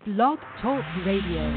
Blog Talk Radio.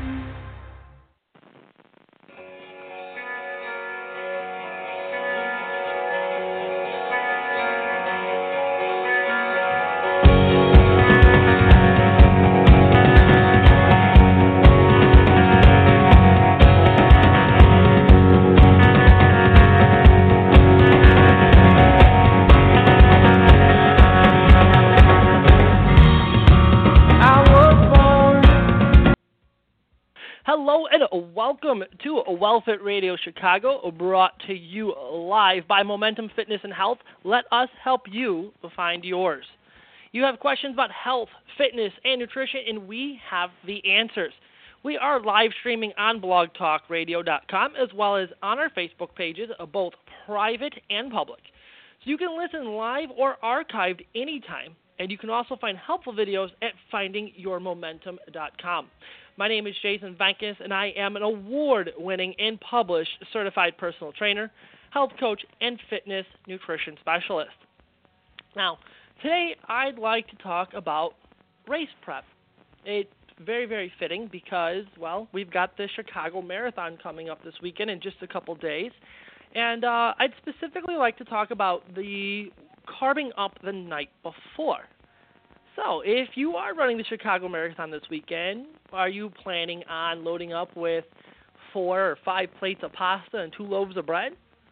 Hello and welcome to WellFit Radio Chicago, brought to you live by Momentum Fitness and Health. Let us help you find yours. You have questions about health, fitness, and nutrition, and we have the answers. We are live streaming on blogtalkradio.com as well as on our Facebook pages, both private and public. So you can listen live or archived anytime, and you can also find helpful videos at findingyourmomentum.com. My name is Jason Vankus, and I am an award-winning and published certified personal trainer, health coach, and fitness nutrition specialist. Now, today I'd like to talk about race prep. It's very, very fitting because, well, we've got the Chicago Marathon coming up this weekend in just a couple days, and I'd specifically like to talk about the carbing up the night before. So, if you are running the Chicago Marathon this weekend, are you planning on loading up with 4 or 5 plates of pasta and 2 loaves of bread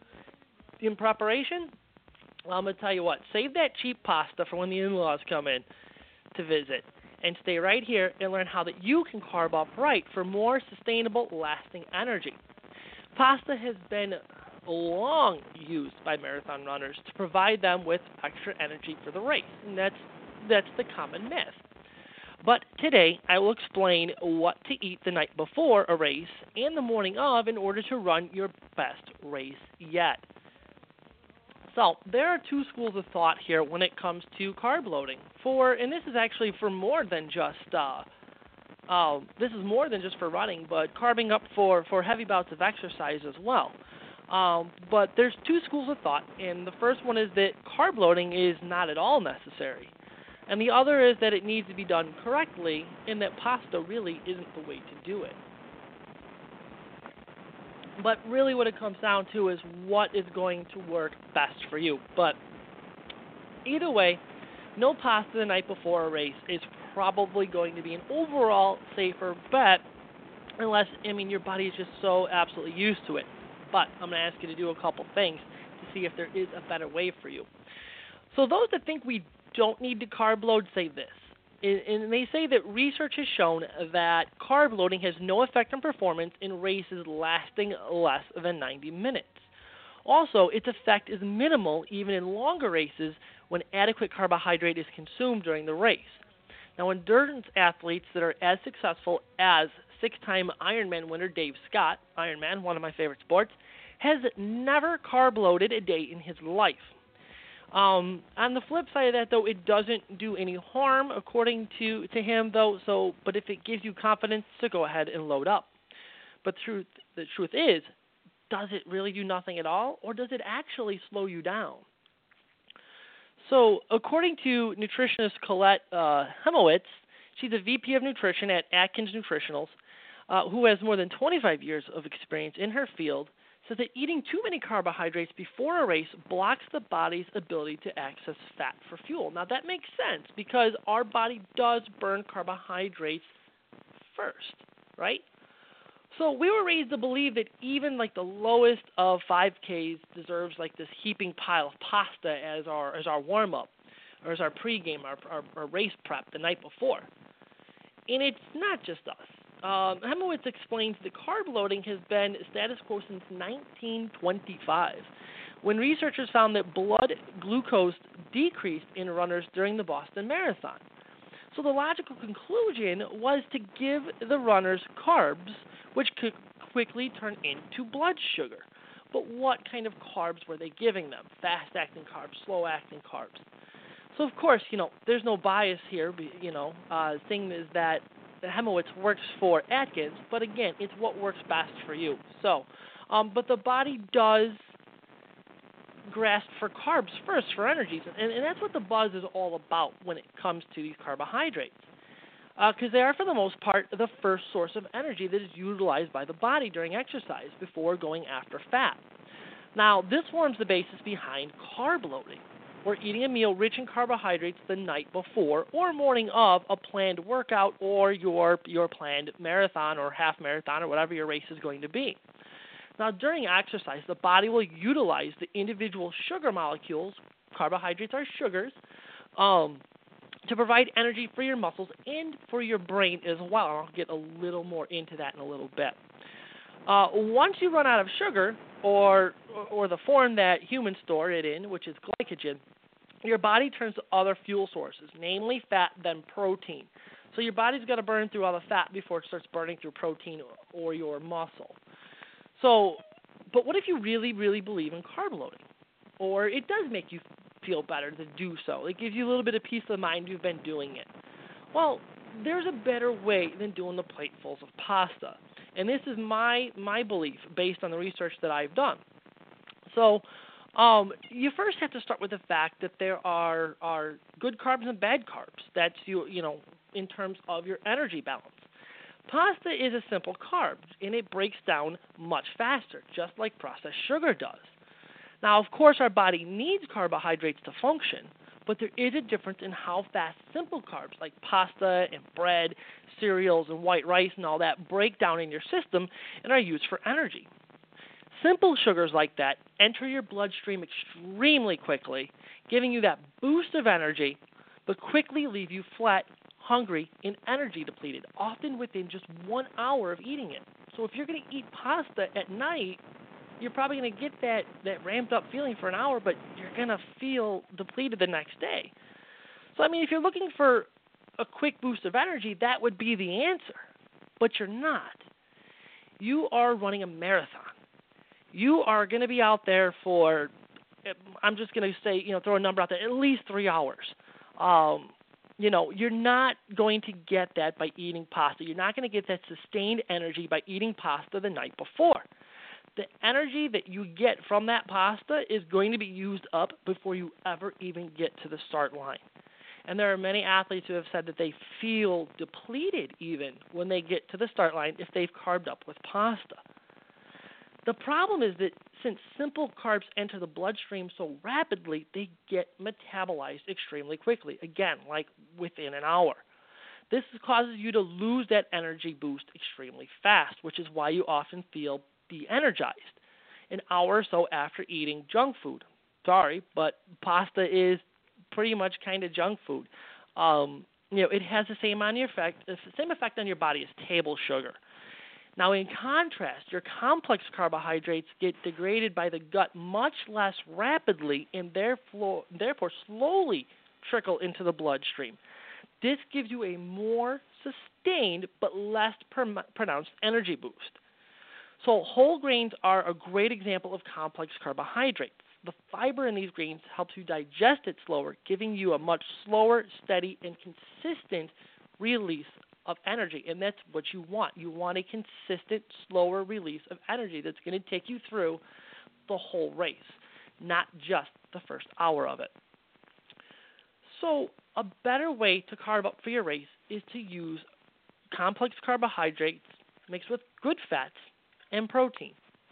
in preparation? Well, I'm going to tell you what, save that cheap pasta for when the in-laws come in to visit, and stay right here and learn how that you can carb up right for more sustainable, lasting energy. Pasta has been long used by marathon runners to provide them with extra energy for the race, and that's the common myth. But today, I will explain what to eat the night before a race and the morning of in order to run your best race yet. So, there are 2 schools of thought here when it comes to carb loading. And this is actually for more than just this is more than just for running, but carbing up for heavy bouts of exercise as well. But there's 2 schools of thought, and the first one is that carb loading is not at all necessary. And the other is that it needs to be done correctly, and that pasta really isn't the way to do it. But really what it comes down to is what is going to work best for you. But either way, no pasta the night before a race is probably going to be an overall safer bet, unless, your body is just so absolutely used to it. But I'm going to ask you to do a couple things to see if there is a better way for you. So those that think we don't need to carb load say this, and they say that research has shown that carb loading has no effect on performance in races lasting less than 90 minutes. Also, its effect is minimal even in longer races when adequate carbohydrate is consumed during the race. Now, endurance athletes that are as successful as 6-time Ironman winner Dave Scott, Ironman, one of my favorite sports, has never carb loaded a day in his life. On the flip side of that, though, it doesn't do any harm, according to him, though. But if it gives you confidence, so go ahead and load up. But the truth is, does it really do nothing at all, or does it actually slow you down? So, according to nutritionist Colette Hemowitz, she's a VP of Nutrition at Atkins Nutritionals, who has more than 25 years of experience in her field, says that eating too many carbohydrates before a race blocks the body's ability to access fat for fuel. Now, that makes sense because our body does burn carbohydrates first, right? So we were raised to believe that even like the lowest of 5Ks deserves like this heaping pile of pasta as our warm-up, or as our pregame, our race prep the night before. And it's not just us. Hemowitz explains that carb loading has been status quo since 1925, when researchers found that blood glucose decreased in runners during the Boston Marathon. So the logical conclusion was to give the runners carbs, which could quickly turn into blood sugar. But what kind of carbs were they giving them? Fast-acting carbs, slow-acting carbs. So, of course, there's no bias here. Thing is that Hemowitz works for Atkins, but again, it's what works best for you. So, but the body does grasp for carbs first for energy, and that's what the buzz is all about when it comes to these carbohydrates. because they are, for the most part, the first source of energy that is utilized by the body during exercise before going after fat. Now, this forms the basis behind carb loading, or eating a meal rich in carbohydrates the night before or morning of a planned workout or your planned marathon or half marathon or whatever your race is going to be. Now, during exercise, the body will utilize the individual sugar molecules, carbohydrates are sugars, to provide energy for your muscles and for your brain as well. I'll get a little more into that in a little bit. Once you run out of sugar, or the form that humans store it in, which is glycogen, your body turns to other fuel sources, namely fat, then protein. So your body's got to burn through all the fat before it starts burning through protein or your muscle. So, but what if you really, really believe in carb loading? Or it does make you feel better to do so. It gives you a little bit of peace of mind you've been doing it. Well, there's a better way than doing the platefuls of pasta. And this is my belief based on the research that I've done. So you first have to start with the fact that there are good carbs and bad carbs. That's, in terms of your energy balance. Pasta is a simple carb, and it breaks down much faster, just like processed sugar does. Now, of course, our body needs carbohydrates to function, but there is a difference in how fast simple carbs like pasta and bread, cereals and white rice and all that break down in your system and are used for energy. Simple sugars like that enter your bloodstream extremely quickly, giving you that boost of energy, but quickly leave you flat, hungry, and energy depleted, often within just 1 hour of eating it. So if you're going to eat pasta at night, you're probably going to get that ramped up feeling for an hour, but you're going to feel depleted the next day. So, if you're looking for a quick boost of energy, that would be the answer. But you're not. You are running a marathon. You are going to be out there for, I'm just going to say, throw a number out there, at least 3 hours. You're not going to get that by eating pasta. You're not going to get that sustained energy by eating pasta the night before. The energy that you get from that pasta is going to be used up before you ever even get to the start line. And there are many athletes who have said that they feel depleted even when they get to the start line if they've carved up with pasta. The problem is that since simple carbs enter the bloodstream so rapidly, they get metabolized extremely quickly, again, like within an hour. This causes you to lose that energy boost extremely fast, which is why you often feel de-energized an hour or so after eating junk food. Sorry, but pasta is pretty much kind of junk food. It has the same effect on your body as table sugar. Now, in contrast, your complex carbohydrates get degraded by the gut much less rapidly and therefore slowly trickle into the bloodstream. This gives you a more sustained but less pronounced energy boost. So whole grains are a great example of complex carbohydrates. The fiber in these grains helps you digest it slower, giving you a much slower, steady, and consistent release of energy, and that's what you want. You want a consistent, slower release of energy that's going to take you through the whole race, not just the first hour of it. So a better way to carb up for your race is to use complex carbohydrates mixed with good fats and protein.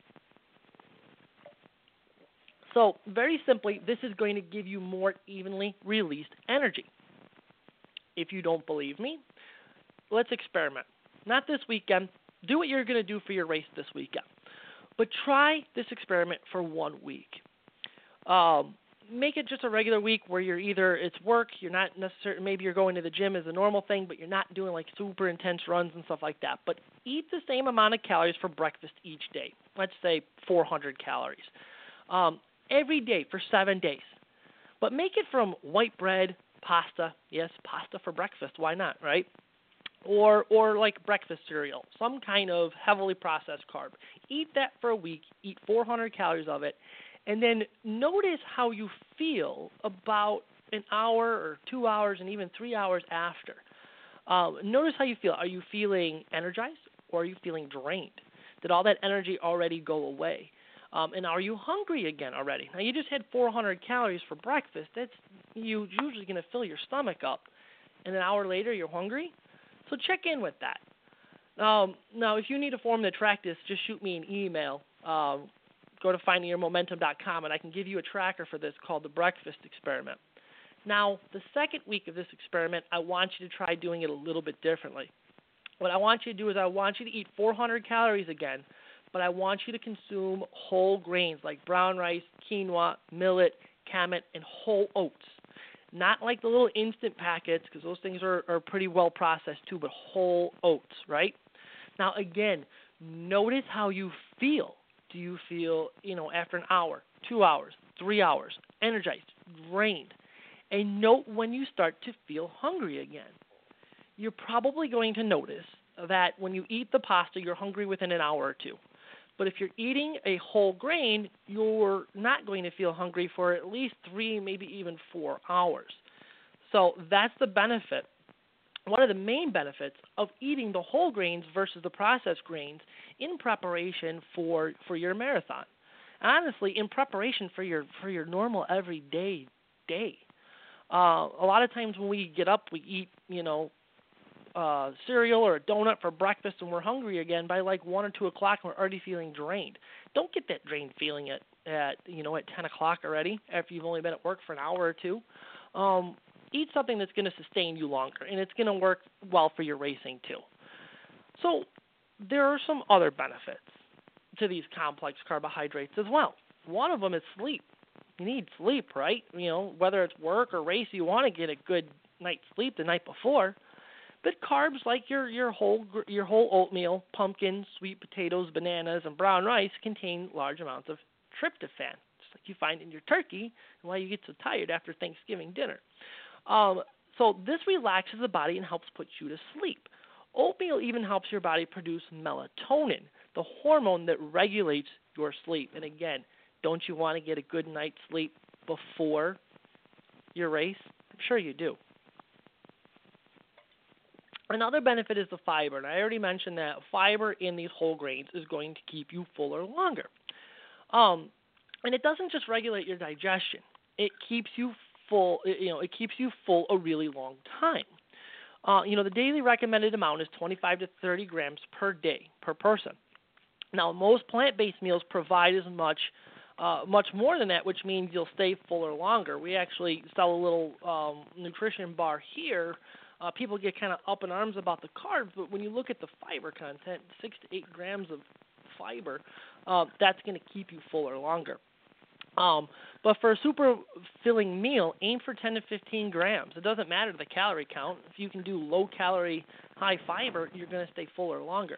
So very simply, this is going to give you more evenly released energy. If you don't believe me, let's experiment. Not this weekend. Do what you're going to do for your race this weekend. But try this experiment for 1 week. Make it just a regular week where it's work, you're not necessarily, maybe you're going to the gym as a normal thing, but you're not doing like super intense runs and stuff like that. But eat the same amount of calories for breakfast each day. Let's say 400 calories. Every day for 7 days. But make it from white bread, pasta. Yes, pasta for breakfast. Why not, right? Or like breakfast cereal, some kind of heavily processed carb. Eat that for a week. Eat 400 calories of it. And then notice how you feel about an hour or 2 hours and even 3 hours after. Notice how you feel. Are you feeling energized or are you feeling drained? Did all that energy already go away? And are you hungry again already? Now, you just had 400 calories for breakfast. That's usually going to fill your stomach up. And an hour later, you're hungry? So check in with that. Now, if you need a form to track this, just shoot me an email. Go to findingyourmomentum.com, and I can give you a tracker for this called the breakfast experiment. Now, the second week of this experiment, I want you to try doing it a little bit differently. What I want you to do is I want you to eat 400 calories again, but I want you to consume whole grains like brown rice, quinoa, millet, kamut, and whole oats. Not like the little instant packets, because those things are pretty well processed too, but whole oats, right? Now, again, notice how you feel. Do you feel, after an hour, 2 hours, 3 hours, energized, drained? And note when you start to feel hungry again. You're probably going to notice that when you eat the pasta, you're hungry within an hour or two. But if you're eating a whole grain, you're not going to feel hungry for at least 3, maybe even 4 hours. So that's the benefit. One of the main benefits of eating the whole grains versus the processed grains in preparation for your marathon. Honestly, in preparation for your normal everyday day. A lot of times when we get up, we eat, cereal or a donut for breakfast, and we're hungry again by like 1 or 2 o'clock, and we're already feeling drained. Don't get that drained feeling at 10 o'clock already after you've only been at work for an hour or two. Eat something that's going to sustain you longer, and it's going to work well for your racing too. So there are some other benefits to these complex carbohydrates as well. One of them is sleep. You need sleep, right? Whether it's work or race, you want to get a good night's sleep the night before. But carbs like your whole oatmeal, pumpkins, sweet potatoes, bananas, and brown rice contain large amounts of tryptophan, just like you find in your turkey, and why you get so tired after Thanksgiving dinner. So this relaxes the body and helps put you to sleep. Oatmeal even helps your body produce melatonin, the hormone that regulates your sleep. And again, don't you want to get a good night's sleep before your race? I'm sure you do. Another benefit is the fiber, and I already mentioned that fiber in these whole grains is going to keep you fuller longer. And it doesn't just regulate your digestion. It keeps you full, it keeps you full a really long time. The daily recommended amount is 25 to 30 grams per day per person. Now, most plant-based meals provide as much more than that, which means you'll stay fuller longer. We actually sell a little nutrition bar here. People get kind of up in arms about the carbs, but when you look at the fiber content, 6 to 8 grams of fiber, that's going to keep you fuller longer. But for a super filling meal, aim for 10 to 15 grams. It doesn't matter the calorie count. If you can do low calorie, high fiber, you're going to stay fuller longer.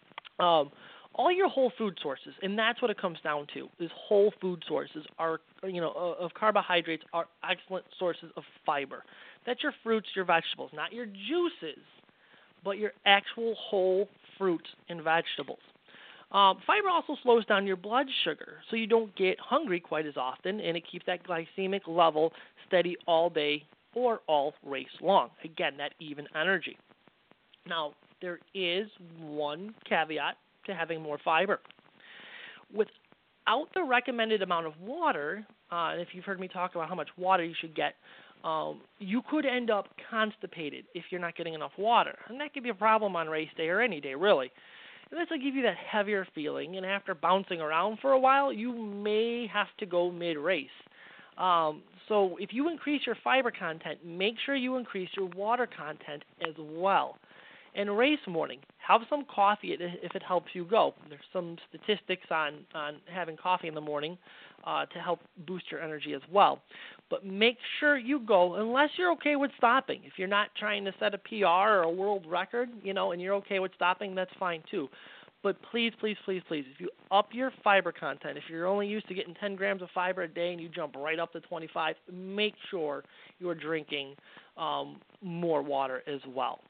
All your whole food sources, and that's what it comes down to, is whole food sources are, of carbohydrates are excellent sources of fiber. That's your fruits, your vegetables, not your juices, but your actual whole fruits and vegetables. Fiber also slows down your blood sugar, so you don't get hungry quite as often, and it keeps that glycemic level steady all day or all race long. Again, that even energy. Now, there is one caveat to having more fiber. Without the recommended amount of water, and if you've heard me talk about how much water you should get, you could end up constipated if you're not getting enough water. And that could be a problem on race day or any day, really. And this will give you that heavier feeling, and after bouncing around for a while, you may have to go mid-race. So if you increase your fiber content, make sure you increase your water content as well. And race morning, have some coffee if it helps you go. There's some statistics on having coffee in the morning to help boost your energy as well. But make sure you go, unless you're okay with stopping. If you're not trying to set a PR or a world record, and you're okay with stopping, that's fine too. But please, please, please, please, if you up your fiber content, if you're only used to getting 10 grams of fiber a day and you jump right up to 25, make sure you're drinking more water as well.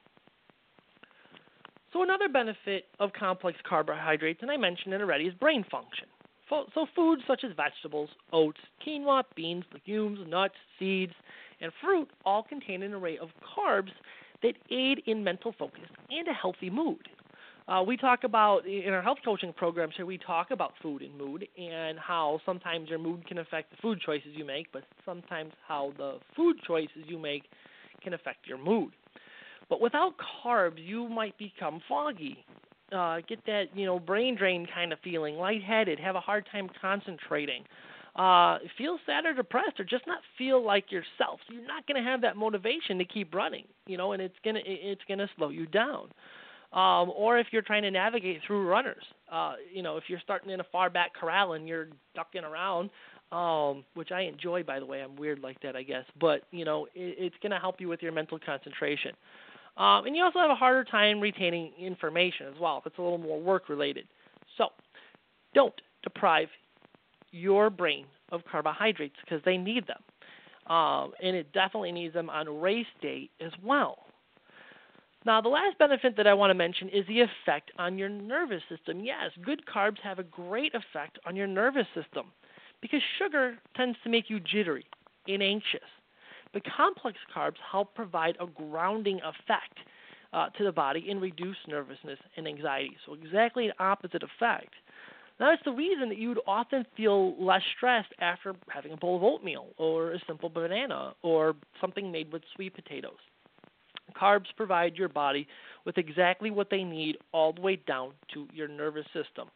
So another benefit of complex carbohydrates, and I mentioned it already, is brain function. So foods such as vegetables, oats, quinoa, beans, legumes, nuts, seeds, and fruit all contain an array of carbs that aid in mental focus and a healthy mood. We talk about, in our health coaching programs here, we talk about food and mood and how sometimes your mood can affect the food choices you make, but sometimes how the food choices you make can affect your mood. But without carbs, you might become foggy, get that, brain drain kind of feeling, lightheaded, have a hard time concentrating, feel sad or depressed, or just not feel like yourself. So you're not going to have that motivation to keep running, and it's gonna slow you down. Or if you're trying to navigate through runners, if you're starting in a far back corral and you're ducking around, which I enjoy, by the way. I'm weird like that, I guess. But, it's going to help you with your mental concentration. And you also have a harder time retaining information as well if it's a little more work-related. So don't deprive your brain of carbohydrates because they need them. And it definitely needs them on race day as well. Now, the last benefit that I want to mention is the effect on your nervous system. Yes, good carbs have a great effect on your nervous system because sugar tends to make you jittery and anxious. But complex carbs help provide a grounding effect to the body and reduce nervousness and anxiety. So exactly an opposite effect. Now, it's the reason that you'd often feel less stressed after having a bowl of oatmeal or a simple banana or something made with sweet potatoes. Carbs provide your body with exactly what they need all the way down to your nervous system.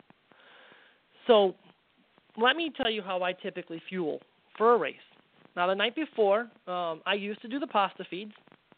So let me tell you how I typically fuel for a race. Now, the night before, I used to do the pasta feeds.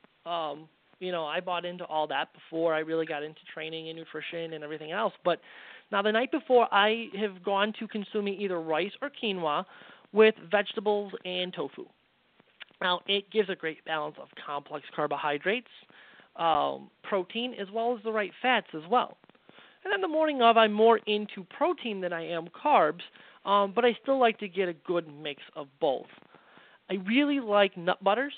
I bought into all that before I really got into training and nutrition and everything else. But now the night before, I have gone to consuming either rice or quinoa with vegetables and tofu. Now, it gives a great balance of complex carbohydrates, protein, as well as the right fats as well. And then the morning of, I'm more into protein than I am carbs, but I still like to get a good mix of both. I really like nut butters,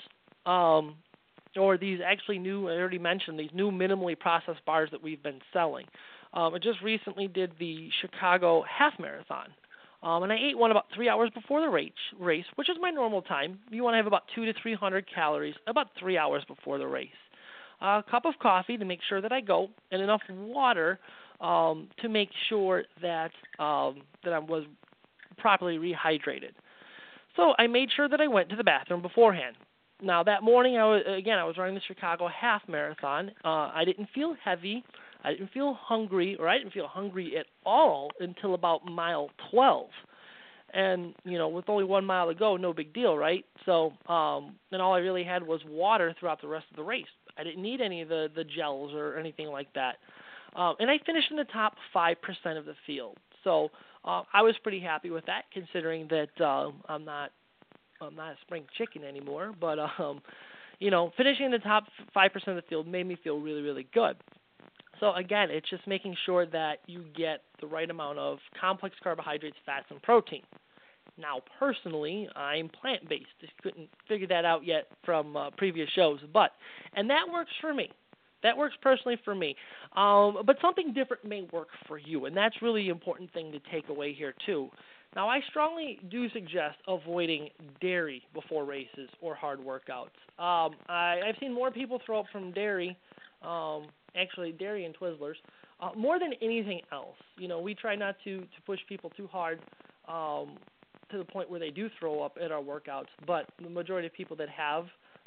or these actually new, I already mentioned, these new minimally processed bars that we've been selling. I just recently did the Chicago half marathon. And I ate one about 3 hours before the race, which is my normal time. You want to have about 200 to 300 calories about 3 hours before the race. A cup of coffee to make sure that I go, and enough water to make sure that that I was properly rehydrated. So I made sure that I went to the bathroom beforehand. Now that morning, I was running the Chicago half marathon. I didn't feel heavy. I didn't feel hungry, or I didn't feel hungry at all until about mile 12. And, with only 1 mile to go, no big deal, right? So, and all I really had was water throughout the rest of the race. I didn't need any of the gels or anything like that. And I finished in the top 5% of the field. So I was pretty happy with that, considering that I'm not a spring chicken anymore. But, finishing in the top 5% of the field made me feel really, really good. So again, it's just making sure that you get the right amount of complex carbohydrates, fats, and protein. Now, personally, I'm plant-based. Just couldn't figure that out yet from previous shows, and that works for me. That works personally for me. But something different may work for you, and that's really the important thing to take away here too. Now, I strongly do suggest avoiding dairy before races or hard workouts. I've seen more people throw up from dairy. Actually, dairy and Twizzlers, more than anything else. We try not to push people too hard to the point where they do throw up at our workouts, but the majority of people that have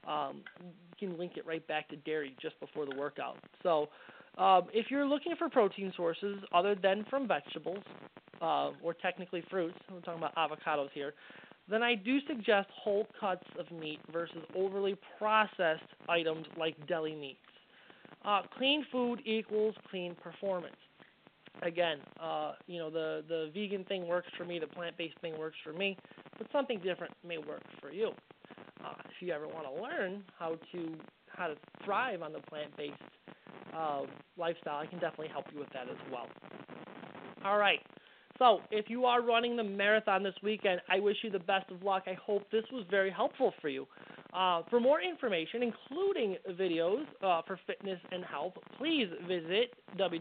can link it right back to dairy just before the workout. So if you're looking for protein sources other than from vegetables or technically fruits, I'm talking about avocados here, then I do suggest whole cuts of meat versus overly processed items like deli meats. Clean food equals clean performance. Again, the vegan thing works for me, the plant-based thing works for me, but something different may work for you. If you ever want to learn how to thrive on the plant-based lifestyle, I can definitely help you with that as well. All right. So if you are running the marathon this weekend, I wish you the best of luck. I hope this was very helpful for you. For more information, including videos for fitness and health, please visit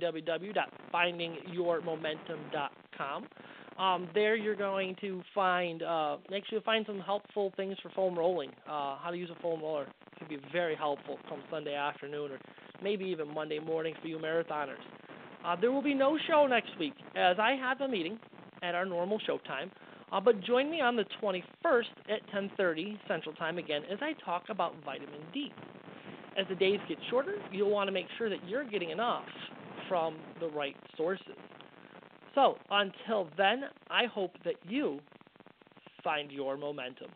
www.findingyourmomentum.com. There you're going to find some helpful things for foam rolling, how to use a foam roller. It can be very helpful come Sunday afternoon or maybe even Monday morning for you marathoners. There will be no show next week as I have a meeting at our normal show time. But join me on the 21st at 10:30 Central Time again as I talk about vitamin D. as the days get shorter, you'll want to make sure that you're getting enough from the right sources. So until then, I hope that you find your momentum.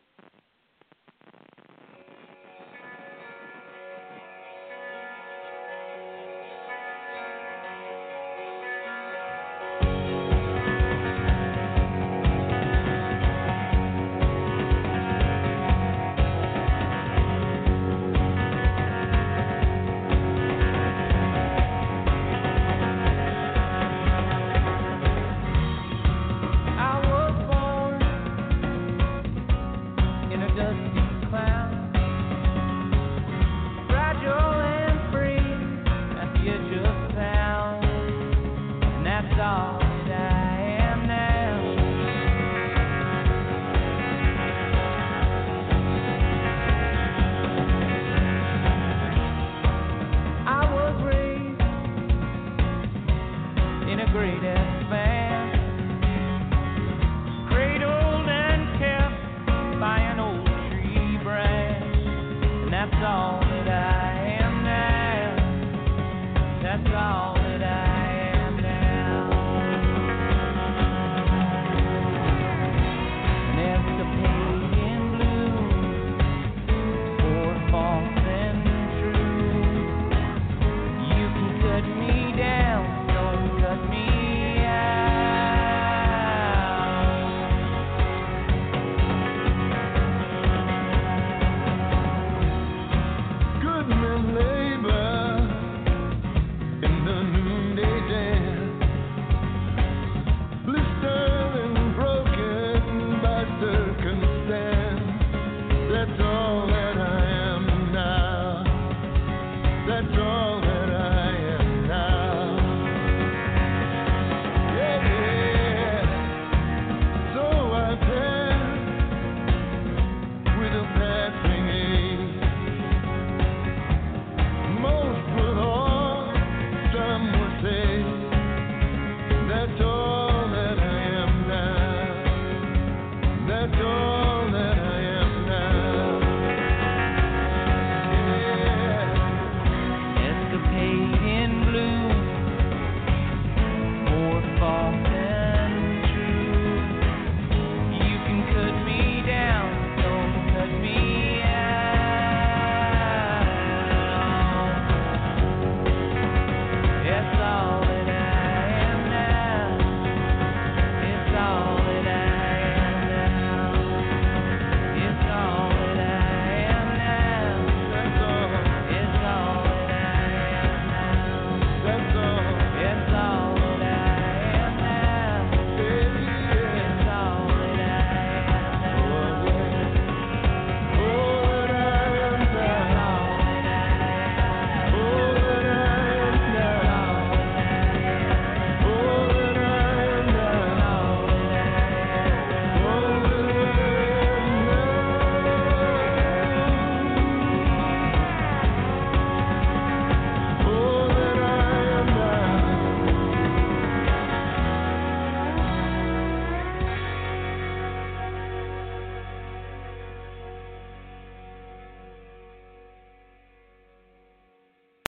That's all that I am now. That's all.